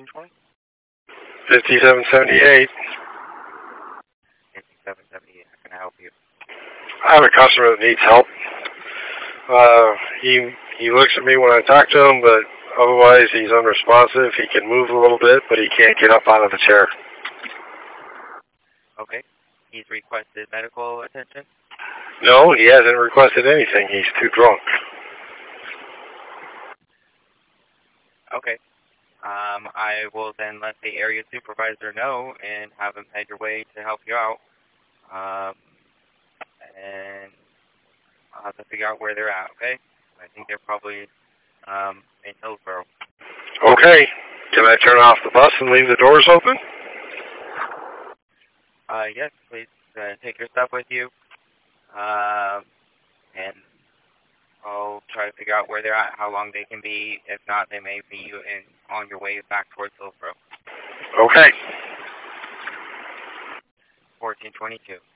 1420? 5778. 5778. How can I help you? I have a customer that needs help. He looks at me when I talk to him, but otherwise he's unresponsive. He can move a little bit, but he can't get up out of the chair. Okay. He's requested medical attention? No, he hasn't requested anything. He's too drunk. Okay. I will then let the area supervisor know and have him head your way to help you out. And I'll have to figure out where they're at, okay? I think they're probably in Hillsborough. Okay. Can I turn off the bus and leave the doors open? Yes, please take your stuff with you. And I'll try to figure out where they're at, how long they can be. If not, they may be on your way back towards Hillsborough. Okay. 1422.